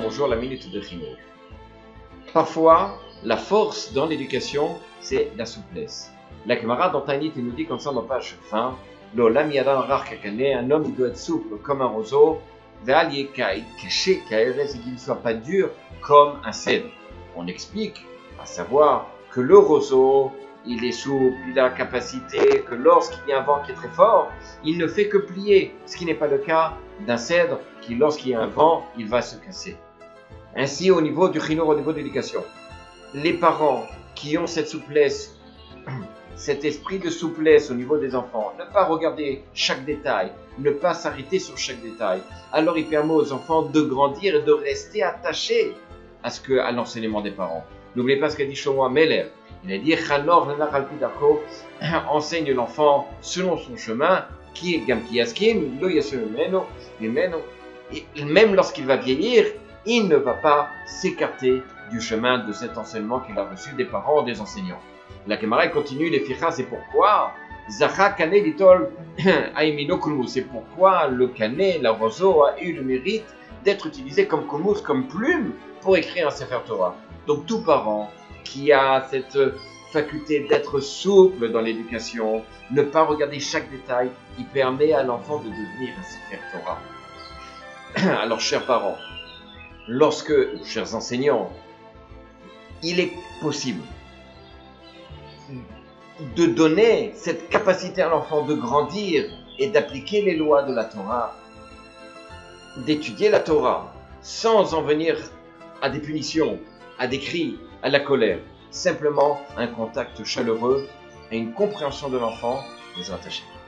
bonjour la minute de Chinour. Parfois, la force dans l'éducation, c'est la souplesse. La Gemara dans Taanit nous dit comme ça dans page 20, l'olam yadam rar kakane, un homme il doit être souple comme un roseau, ve'al yekai caché ka'erez, et qu'il ne soit pas dur comme un cèdre. On explique, à savoir que le roseau, il est souple, il a la capacité que lorsqu'il y a un vent qui est très fort, il ne fait que plier, ce qui n'est pas le cas d'un cèdre qui, lorsqu'il y a un vent, il va se casser. Ainsi, au niveau du chinour, au niveau de l'éducation, les parents qui ont cette souplesse, cet esprit de souplesse au niveau des enfants, ne pas regarder chaque détail, ne pas s'arrêter sur chaque détail, alors il permet aux enfants de grandir et de rester attachés à l'enseignement des parents. N'oubliez pas ce qu'a dit Shlomo Ameler. Il a dit enseigne l'enfant selon son chemin, qui est Gamkiyaskin, lo yasumeno, et même lorsqu'il va vieillir, il ne va pas s'écarter du chemin de cet enseignement qu'il a reçu des parents ou des enseignants. La Gemara continue, les fichas, c'est pourquoi Zacha Kane Litol Aimino Kulmus, c'est pourquoi le Kane, la roseau, a eu le mérite d'être utilisé comme Kulmus, comme plume, pour écrire un Sefer Torah. Donc tout parent qui a cette faculté d'être souple dans l'éducation, ne pas regarder chaque détail, il permet à l'enfant de devenir un Sefer Torah. Alors chers parents, chers enseignants, il est possible de donner cette capacité à l'enfant de grandir et d'appliquer les lois de la Torah, d'étudier la Torah, sans en venir à des punitions, à des cris, à la colère. Simplement un contact chaleureux et une compréhension de l'enfant les attachés.